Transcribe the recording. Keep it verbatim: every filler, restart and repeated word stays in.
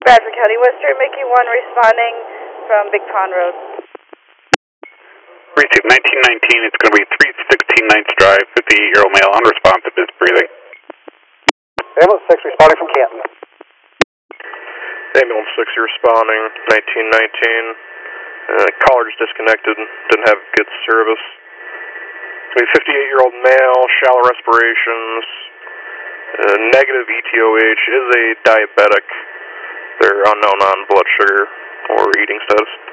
Bradford County, Western, Mickey one responding from Big Pond Road. Receive nineteen nineteen, it's going to be three sixteen ninth Drive, fifty-eight-year-old male, unresponsive, is breathing. Ambulance six responding from Canton. Ambulance six responding, nineteen nineteen. Uh, caller just disconnected, didn't have good service. It's going to be fifty-eight-year-old male, shallow respirations, uh, negative E T O H, is a diabetic. They're unknown on blood sugar or eating status.